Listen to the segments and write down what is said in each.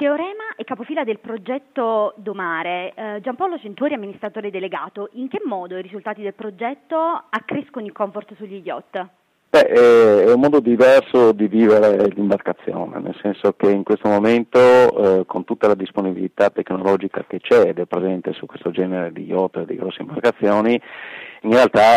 Teorema è capofila del progetto Domare. Giampaolo Centuri, amministratore delegato. In che modo i risultati del progetto accrescono il comfort sugli yacht? È un modo diverso di vivere l'imbarcazione, nel senso che in questo momento con tutta la disponibilità tecnologica che c'è ed è presente su questo genere di yacht e di grosse imbarcazioni, in realtà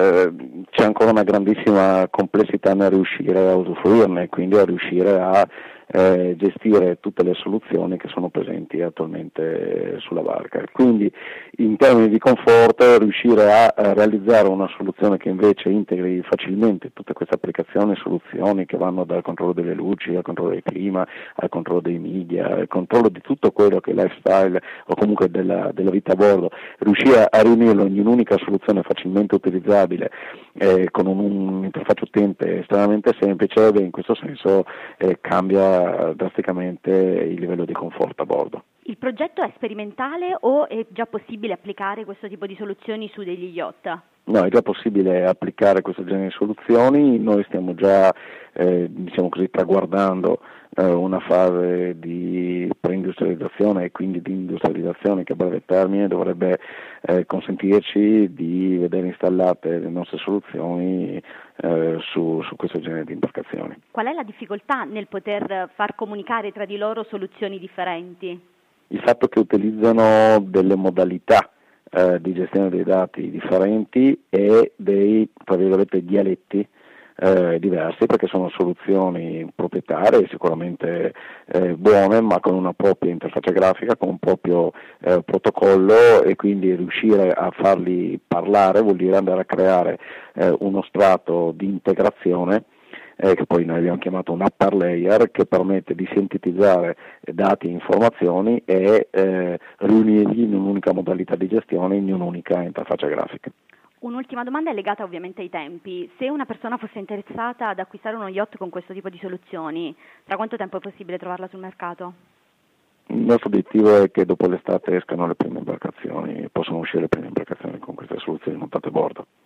c'è ancora una grandissima complessità nel riuscire a usufruirne, quindi a riuscire a gestire tutte le soluzioni che sono presenti attualmente sulla barca. Quindi in termini di comfort riuscire a realizzare una soluzione che invece integri facilmente tutte queste applicazioni e soluzioni che vanno dal controllo delle luci al controllo del clima, al controllo dei media, al controllo di tutto quello che è lifestyle o comunque della vita a bordo, riuscire a riunirlo in un'unica soluzione facilmente utilizzabile con un'interfaccia utente estremamente semplice, in questo senso cambia drasticamente il livello di comfort a bordo. Il progetto è sperimentale o è già possibile applicare questo tipo di soluzioni su degli yacht? No, è già possibile applicare questo genere di soluzioni, noi stiamo già traguardando una fase di preindustrializzazione e quindi di industrializzazione che a breve termine dovrebbe consentirci di vedere installate le nostre soluzioni su questo genere di imbarcazioni. Qual è la difficoltà nel poter far comunicare tra di loro soluzioni differenti? Il fatto che utilizzano delle modalità di gestione dei dati differenti e dei, tra virgolette, dialetti diversi, perché sono soluzioni proprietarie sicuramente buone, ma con una propria interfaccia grafica, con un proprio protocollo, e quindi riuscire a farli parlare vuol dire andare a creare uno strato di integrazione che poi noi abbiamo chiamato un upper layer, che permette di sintetizzare dati e informazioni e riunirli in un'unica modalità di gestione, in un'unica interfaccia grafica. Un'ultima domanda è legata ovviamente ai tempi. Se una persona fosse interessata ad acquistare uno yacht con questo tipo di soluzioni, tra quanto tempo è possibile trovarla sul mercato? Il nostro obiettivo è che dopo l'estate escano le prime imbarcazioni, possono uscire le prime imbarcazioni con queste soluzioni montate a bordo.